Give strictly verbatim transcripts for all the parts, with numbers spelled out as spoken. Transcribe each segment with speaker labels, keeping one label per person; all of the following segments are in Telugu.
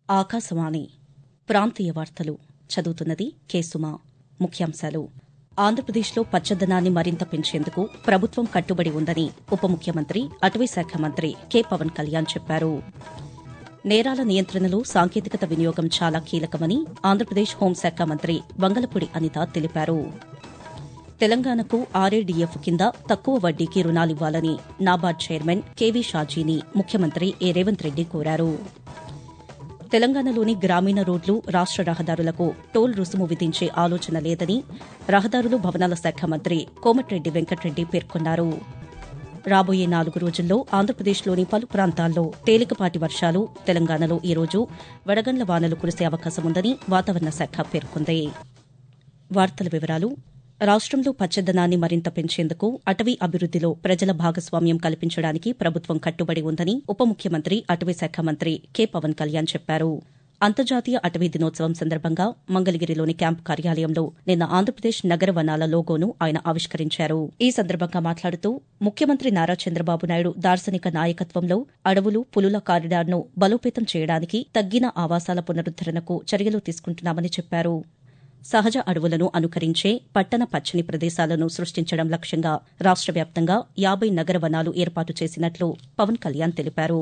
Speaker 1: ఆకాశవాణి ప్రాంతీయ వార్తలు చదువుతున్నది కె సుమా. ముఖ్యాంశాలు. ఆంధ్రప్రదేశ్లో పచ్చదనాన్ని మరింత పెంచేందుకు ప్రభుత్వం కట్టుబడి ఉందని ఉప ముఖ్యమంత్రి అటవీశాఖ మంత్రి కె పవన్ కళ్యాణ్ చెప్పారు. నేరాల నియంత్రణలో సాంకేతికత వినియోగం చాలా కీలకమని ఆంధ్రప్రదేశ్ హోంశాఖ మంత్రి వంగలపూడి అనిత తెలిపారు. తెలంగాణకు ఆర్ఏడీఎఫ్ కింద తక్కువ వడ్డీకి రుణాలివ్వాలని నాబార్డ్ చైర్మన్ కెవి షాజీని ముఖ్యమంత్రి ఏ రేవంత్ రెడ్డి కోరారు. తెలంగాణలోని గ్రామీణ రోడ్లు రాష్ట రహదారులకు టోల్ రుసుము విధించే ఆలోచన లేదని రహదారులు భవనాల శాఖ మంత్రి కోమటిరెడ్డి వెంకటరెడ్డి పేర్కొన్నారు. రాబోయే నాలుగు రోజుల్లో ఆంధ్రప్రదేశ్లోని పలు ప్రాంతాల్లో తేలికపాటి వర్షాలు, తెలంగాణలో ఈ రోజు వడగండ్ల వానలు కురిసే అవకాశముందని వాతావరణ శాఖ పేర్కొంది. వార్తల వివరాలు. రాష్టంలో పచ్చదనాన్ని మరింత పెంచేందుకు అటవీ అభివృద్దిలో ప్రజల భాగస్వామ్యం కల్పించడానికి ప్రభుత్వం కట్టుబడి ఉందని ఉప ముఖ్యమంత్రి అటవీశాఖ మంత్రి కె పవన్ కళ్యాణ్ చెప్పారు. అంతర్జాతీయ అటవీ దినోత్సవం సందర్భంగా మంగళగిరిలోని క్యాంపు కార్యాలయంలో నిన్న ఆంధ్రప్రదేశ్ నగర వనాల లోగోను ఆయన ఆవిష్కరించారు. ఈ సందర్భంగా మాట్లాడుతూ ముఖ్యమంత్రి నారా చంద్రబాబు నాయుడు దార్శనిక నాయకత్వంలో అడవులు, పులుల కారిడార్ను బలోపేతం చేయడానికి, తగ్గిన ఆవాసాల పునరుద్దరణకు చర్యలు తీసుకుంటున్నామని చెప్పారు. సహజ అడవులను అనుకరించే పట్టణ పచ్చని ప్రదేశాలను సృష్టించడం లక్ష్యంగా రాష్ట వ్యాప్తంగా యాబై నగర వనాలు ఏర్పాటు చేసినట్లు పవన్ కళ్యాణ్ తెలిపారు.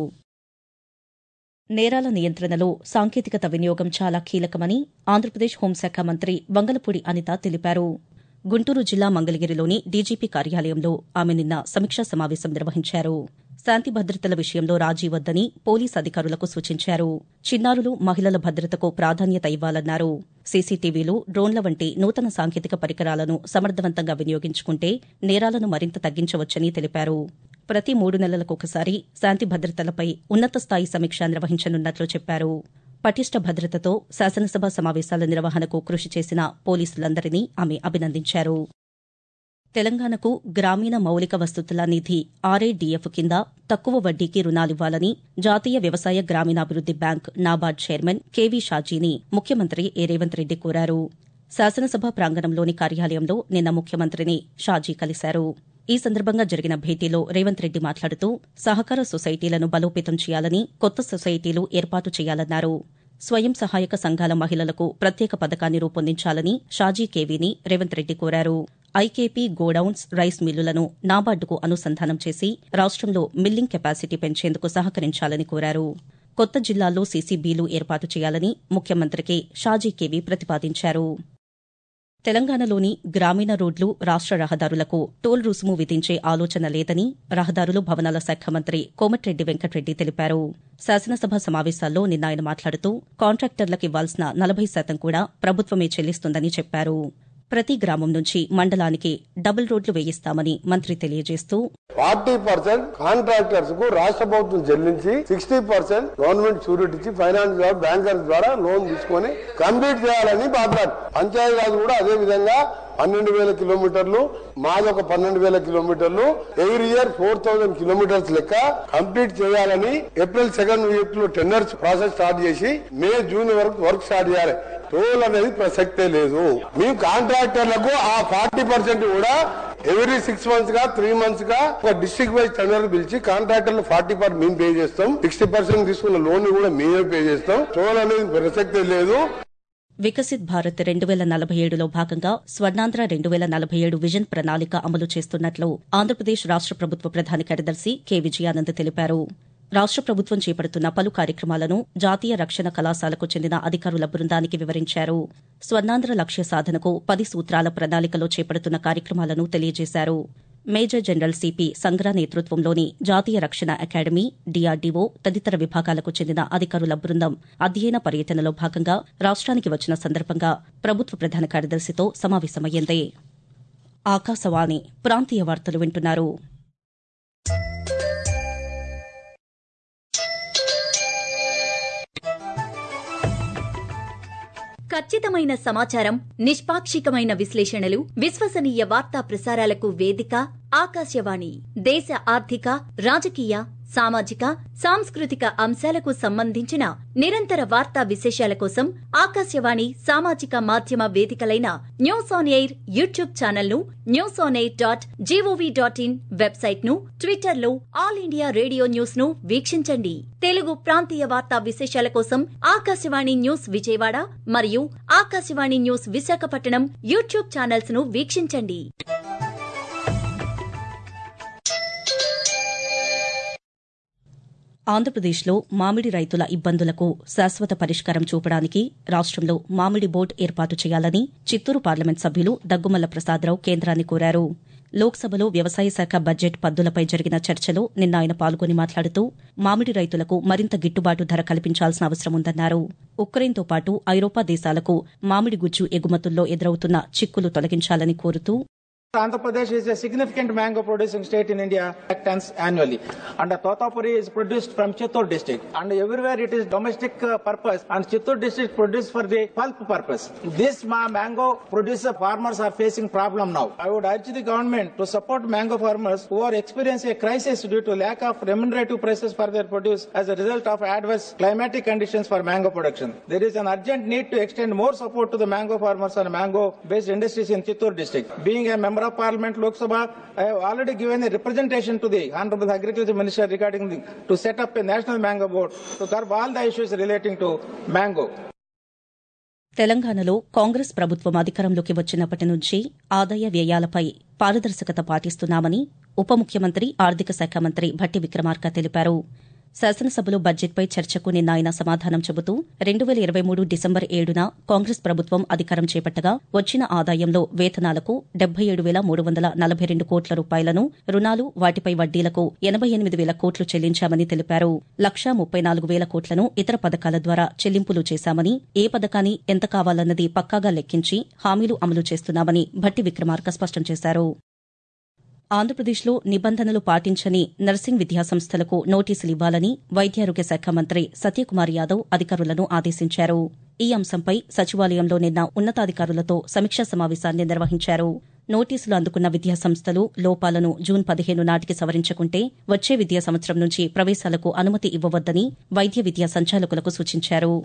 Speaker 1: నేరాల నియంత్రణలో సాంకేతికత వినియోగం చాలా కీలకమని ఆంధ్రప్రదేశ్ హోంశాఖ మంత్రి వంగలపూడి అనిత తెలిపారు. గుంటూరు జిల్లా మంగళగిరిలోని డీజీపీ కార్యాలయంలో ఆమె నిన్న సమీక్షా సమావేశం నిర్వహించారు. శాంతి భద్రతల విషయంలో రాజీ వద్దని పోలీసు అధికారులకు సూచించారు. చిన్నారులు, మహిళల భద్రతకు ప్రాధాన్యత ఇవ్వాలన్నారు. సీసీటీవీలు, డ్రోన్ల వంటి నూతన సాంకేతిక పరికరాలను సమర్థవంతంగా వినియోగించుకుంటే నేరాలను మరింత తగ్గించవచ్చని తెలిపారు. ప్రతి మూడు నెలలకొకసారి శాంతి భద్రతలపై ఉన్నత స్థాయి సమీక్ష నిర్వహించనున్నట్లు చెప్పారు. పటిష్ట భద్రతతో శాసనసభ సమావేశాల నిర్వహణకు కృషి చేసిన పోలీసులందరినీ ఆమె అభినందించారు. తెలంగాణకు గ్రామీణ మౌలిక వసతుల నిధి ఆర్ఏడీఎఫ్ కింద తక్కువ వడ్డీకి రుణాలివ్వాలని జాతీయ వ్యవసాయ గ్రామీణాభివృద్ది బ్యాంక్ నాబార్డ్ చైర్మన్ కెవి షాజీని ముఖ్యమంత్రి ఏ రేవంత్ రెడ్డి కోరారు. శాసనసభ ప్రాంగణంలోని కార్యాలయంలో నిన్న ముఖ్యమంత్రిని షాజీ కలిశారు. ఈ సందర్భంగా జరిగిన భేటీలో రేవంత్ రెడ్డి మాట్లాడుతూ సహకార సొసైటీలను బలోపేతం చేయాలని, కొత్త సొసైటీలు ఏర్పాటు చేయాలన్నారు. స్వయం సహాయక సంఘాల మహిళలకు ప్రత్యేక పథకాన్ని రూపొందించాలని షాజీ కేవీని రేవంత్ రెడ్డి కోరారు. ఐకేపీ, గోడౌన్స్, రైస్ మిల్లులను నాబార్డుకు అనుసంధానం చేసి రాష్టంలో మిల్లింగ్ కెపాసిటీ పెంచేందుకు సహకరించాలని కోరారు. కొత్త జిల్లాల్లో సీసీబీలు ఏర్పాటు చేయాలని ముఖ్యమంత్రికి షాజీ కేవీ ప్రతిపాదించారు. తెలంగాణలోని గ్రామీణ రోడ్లు, రాష్ట రహదారులకు టోల్ రుసుము విధించే ఆలోచన లేదని రహదారులు భవనాల శాఖ మంత్రి కోమటిరెడ్డి వెంకటరెడ్డి తెలిపారు. శాసనసభ సమావేశాల్లో నిన్న ఆయన మాట్లాడుతూ కాంట్రాక్టర్లకు ఇవ్వాల్సిన నలభై శాతం కూడా ప్రభుత్వమే చెల్లిస్తుందని చెప్పారు. ప్రతి గ్రామం నుంచి మండలానికి డబుల్ రోడ్లు వేయిస్తామని మంత్రి తెలియజేస్తూ
Speaker 2: ఫార్టీ పర్సెంట్ కాంట్రాక్టర్స్ కు రాష్ట్ర ప్రభుత్వం చెల్లించి సిక్స్టీ పర్సెంట్ గవర్నమెంట్ షూరిటీ ఇచ్చి ఫైనాన్స్ ద్వారా బ్యాంకర్స్ ద్వారా లోన్ తీసుకొని కంప్లీట్ చేయాలని మాట్లాడు. పంచాయతీరాజ్ కూడా అదే విధంగా పన్నెండు వేల కిలోమీటర్లు, మాది ఒక పన్నెండు వేల కిలోమీటర్లు, every year four thousand kilometres లెక్క కంప్లీట్ చేయాలని ఏప్రిల్ సెకండ్ వీక్ లో టెండర్స్ ప్రాసెస్ స్టార్ట్ చేసి మే జూన్ వరకు వర్క్ స్టార్ట్ చేయాలి. టోల్ అనేది ప్రసక్తే లేదు. మేము కాంట్రాక్టర్లకు ఆ ఫార్టీ పర్సెంట్ కూడా ఎవ్రీ సిక్స్ మంత్స్ గా త్రీ మంత్స్ గా ఒక డిస్ట్రిక్ట్ వైజ్ టెండర్ పిలిచి కాంట్రాక్టర్లు ఫార్టీ పర్సెంట్ మేము పే చేస్తాం, సిక్స్టీ పర్సెంట్ తీసుకున్న లోన్ కూడా మేమే పే చేస్తాం. టోల్ అనేది ప్రసక్తే లేదు.
Speaker 1: వికసిత్ భారత్ రెండు వేల నలభై ఏడులో భాగంగా స్వర్ణాంధ్ర రెండు వేల నలభై ఏడు విజన్ ప్రణాళిక అమలు చేస్తున్నట్లు ఆంధ్రప్రదేశ్ రాష్ట ప్రభుత్వ ప్రధాన కార్యదర్శి కె విజయానంద్ తెలిపారు. రాష్ట ప్రభుత్వం చేపడుతున్న పలు కార్యక్రమాలను జాతీయ రక్షణ కళాశాలకు చెందిన అధికారుల బృందానికి వివరించారు. స్వర్ణాంధ్ర లక్ష్య సాధనకు పది సూత్రాల ప్రణాళికలో చేపడుతున్న కార్యక్రమాలను తెలియజేశారు. మేజర్ జనరల్ సిపి సంగ్రా నేతృత్వంలోని జాతీయ రక్షణ అకాడమీ, డీఆర్డీఓ తదితర విభాగాలకు చెందిన అధికారుల బృందం అధ్యయన పర్యటనలో భాగంగా రాష్ట్రానికి వచ్చిన సందర్భంగా ప్రభుత్వ ప్రధాన కార్యదర్శితో సమావేశమయ్యింది. ఆకాశవాణి ప్రాంతీయ వార్తలు వింటున్నారు.
Speaker 3: ఖచ్చితమైన సమాచారం, నిష్పాక్షికమైన విశ్లేషణలు, విశ్వసనీయ వార్తా ప్రసారాలకు వేదిక ఆకాశవాణి. దేశ ఆర్థిక, రాజకీయ, సామాజిక సాంస్కృతిక అంశాలకు సంబంధించిన నిరంతర వార్తా విశేషాల కోసం ఆకాశవాణి సామాజిక మాధ్యమ వేదికలైన news on air YouTube channel ను, news on air dot GOV dot in website ను, ట్విట్టర్ లో ఆల్ ఇండియా రేడియో న్యూస్ ను వీక్షించండి. తెలుగు ప్రాంతీయ వార్తా విశేషాల కోసం ఆకాశవాణి న్యూస్ విజయవాడ మరియు Akashvani news Visakhapatnam YouTube channels ను వీక్షించండి.
Speaker 1: ఆంధ్రప్రదేశ్లో మామిడి రైతుల ఇబ్బందులకు శాశ్వత పరిష్కారం చూపడానికి రాష్టంలో మామిడి బోర్డు ఏర్పాటు చేయాలని చిత్తూరు పార్లమెంట్ సభ్యులు దగ్గుమల్ల ప్రసాదరావు కేంద్రాన్ని కోరారు. లోక్సభలో వ్యవసాయ శాఖ బడ్జెట్ పద్దులపై జరిగిన చర్చలో నిన్న ఆయన పాల్గొని మాట్లాడుతూ మామిడి రైతులకు మరింత గిట్టుబాటు ధర కల్పించాల్సిన అవసరం ఉందన్నారు. ఉక్రెయిన్తో పాటు ఐరోపా దేశాలకు మామిడి గుజ్జు ఎగుమతుల్లో ఎదురవుతున్న చిక్కులు తొలగించాలని కోరుతూ
Speaker 4: Andhra Pradesh is a significant mango producing state in India, tons annually. And the Totapuri is produced from Chittoor district. And everywhere it is domestic uh, purpose. And Chittoor district produced for the pulp purpose. This ma- mango producer farmers are facing problem now. I would urge the government to support mango farmers who are experiencing a crisis due to lack of remunerative prices for their produce as a result of adverse climatic conditions for mango production. There is an urgent need to extend more support to the mango farmers and mango-based industries in Chittoor district. Being a member of Parliament, Lok Sabha, I have already given a representation to the Honorable Agriculture Minister regarding the, to set up a national mango board to curb all the issues relating to mango.
Speaker 1: తెలంగాణలో కాంగ్రెస్ ప్రభుత్వం అధికారంలోకి వచ్చినప్పటి నుంచి ఆదాయ వ్యయాలపై పారదర్శకత పాటిస్తున్నామని ఉప ముఖ్యమంత్రి ఆర్థిక శాఖ మంత్రి భట్టి విక్రమార్క తెలిపారు. శాసనసభలో బడ్జెట్పై చర్చకు నిన్న ఆయన సమాధానం చెబుతూ రెండు వేల ఇరవై మూడు డిసెంబర్ ఏడున కాంగ్రెస్ ప్రభుత్వం అధికారం చేపట్టగా వచ్చిన ఆదాయంలో వేతనాలకు డెబ్బై ఏడు వేల మూడు వందల నలభై రెండు కోట్ల రూపాయలను, రుణాలు వాటిపై వడ్డీలకు ఎనబై ఎనిమిది వేల కోట్లు చెల్లించామని తెలిపారు. లక్షా ముప్పై నాలుగు వేల కోట్లను ఇతర పథకాల ద్వారా చెల్లింపులు చేశామని, ఏ పథకాన్ని ఎంత కావాలన్నది పక్కాగా లెక్కించి హామీలు అమలు చేస్తున్నామని భట్టి విక్రమార్క స్పష్టం చేశారు. ఆంధ్రప్రదేశ్లో నిబంధనలు పాటించని నర్సింగ్ విద్యాసంస్థలకు నోటీసులు ఇవ్వాలని వైద్యారోగ్య శాఖ మంత్రి సత్యకుమార్ యాదవ్ అధికారులను ఆదేశించారు. ఈ అంశంపై సచివాలయంలో నిన్న ఉన్నతాధికారులతో సమీక్షా సమావేశాన్ని నిర్వహించారు. నోటీసులు అందుకున్న విద్యాసంస్థలు లోపాలను జూన్ పదిహేను నాటికి సవరించకుంటే వచ్చే విద్యా సంవత్సరం నుంచి ప్రవేశాలకు అనుమతి ఇవ్వవద్దని వైద్య విద్యా సంచాలకులకు సూచించారు.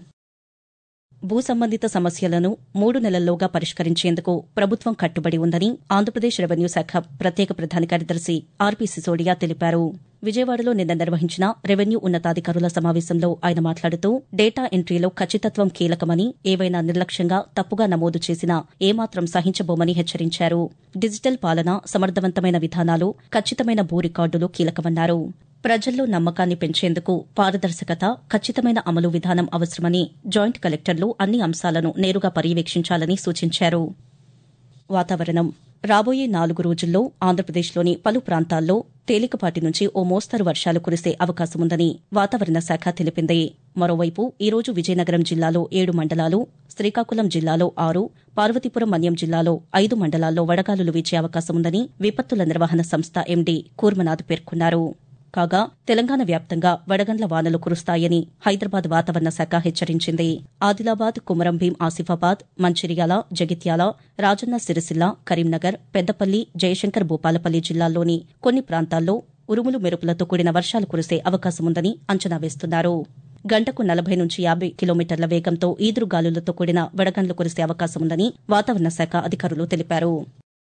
Speaker 1: భూ సంబంధిత సమస్యలను మూడు నెలల్లోగా పరిష్కరించేందుకు ప్రభుత్వం కట్టుబడి ఉందని ఆంధ్రప్రదేశ్ రెవెన్యూ శాఖ ప్రత్యేక ప్రధాన కార్యదర్శి ఆర్పీ సిసోడియా తెలిపారు. విజయవాడలో నిన్న నిర్వహించిన రెవెన్యూ ఉన్నతాధికారుల సమావేశంలో ఆయన మాట్లాడుతూ డేటా ఎంట్రీలో ఖచ్చితత్వం కీలకమని, ఏవైనా నిర్లక్ష్యంగా తప్పుగా నమోదు చేసినా ఏమాత్రం సహించబోమని హెచ్చరించారు. డిజిటల్ పాలన, సమర్థవంతమైన విధానాలు, ఖచ్చితమైన భూ రికార్డులు కీలకమన్నారు. ప్రజల్లో నమ్మకాన్ని పెంచేందుకు పారదర్శకత, ఖచ్చితమైన అమలు విధానం అవసరమని జాయింట్ కలెక్టర్లు అన్ని అంశాలను నేరుగా పర్యవేక్షించాలని సూచించారు. వాతావరణం రాబోయే నాలుగు రోజుల్లో ఆంధ్రప్రదేశ్లోని పలు ప్రాంతాల్లో తేలికపాటి నుంచి ఓ మోస్తరు వర్షాలు కురిసే అవకాశముందని వాతావరణ శాఖ తెలిపింది. మరోవైపు ఈ రోజు విజయనగరం జిల్లాలో ఏడు మండలాలు, శ్రీకాకుళం జిల్లాలో ఆరు, పార్వతీపురం మన్యం జిల్లాలో ఐదు మండలాల్లో వడగాలులు వీచే అవకాశముందని విపత్తుల నిర్వహణ సంస్థ ఎండీ కూర్మనాథ్ పేర్కొన్నారు. కాగా తెలంగాణ వ్యాప్తంగా వడగండ్ల వానలు కురుస్తాయని హైదరాబాద్ వాతావరణ శాఖ హెచ్చరించింది. ఆదిలాబాద్, కుమరంభీం, ఆసిఫాబాద్, మంచిర్యాల, జగిత్యాల, రాజన్న సిరిసిల్ల, కరీంనగర్, పెద్దపల్లి, జయశంకర్ భూపాలపల్లి జిల్లాల్లోని కొన్ని ప్రాంతాల్లో ఉరుములు మెరుపులతో కూడిన వర్షాలు కురిసే అవకాశముందని అంచనా వేస్తున్నారు. గంటకు నలభై నుంచి యాబై కిలోమీటర్ల వేగంతో ఈదురుగాలులతో కూడిన వడగండ్లు కురిసే అవకాశముందని వాతావరణ శాఖ అధికారులు తెలిపారు.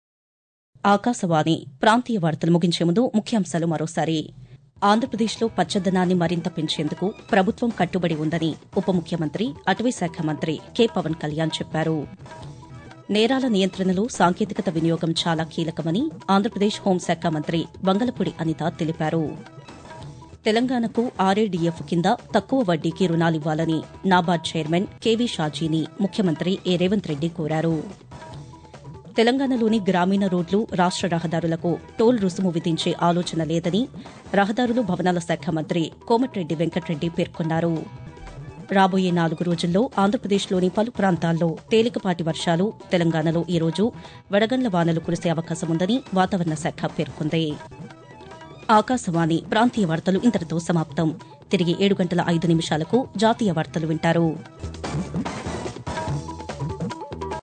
Speaker 1: ఆకాశవాణి ప్రాంతీయ వార్తలు ముగించే ముందు ముఖ్యాంశాలు మరోసారి. ఆంధ్రప్రదేశ్లో పచ్చదనాన్ని మరింత పెంచేందుకు ప్రభుత్వం కట్టుబడి ఉందని ఉప ముఖ్యమంత్రి, అటవీశాఖ మంత్రి కె పవన్ కళ్యాణ్ చెప్పారు. నేరాల నియంత్రణలో సాంకేతికత వినియోగం చాలా కీలకమని ఆంధ్రప్రదేశ్ హోంశాఖ మంత్రి వంగలపూడి అనిత తెలిపారు. తెలంగాణకు ఆర్ఏడీఎఫ్ కింద తక్కువ వడ్డీకి రుణాలివ్వాలని నాబార్డ్ చైర్మన్ కెవి షాజీని ముఖ్యమంత్రి ఏ రేవంత్ రెడ్డి కోరారు. తెలంగాణలోని గ్రామీణ రోడ్లు, రాష్ట రహదారులకు టోల్ రుసుము విధించే ఆలోచన లేదని రహదారులు, భవనాల శాఖ మంత్రి కోమటిరెడ్డి వెంకటరెడ్డి పేర్కొన్నారు. రాబోయే నాలుగు రోజుల్లో ఆంధ్రప్రదేశ్లోని పలు ప్రాంతాల్లో తేలికపాటి వర్షాలు, తెలంగాణలో ఈ రోజు వడగండ్ల వానలు కురిసే అవకాశముందని వాతావరణ శాఖ పేర్కొంది. ఆకాశవాణి ప్రాంతీయ వార్తలు ఇంతటితో సమాప్తం. తిరిగి ఏడు గంటల ఐదు నిమిషాలకు జాతీయ వార్తలు వింటారు.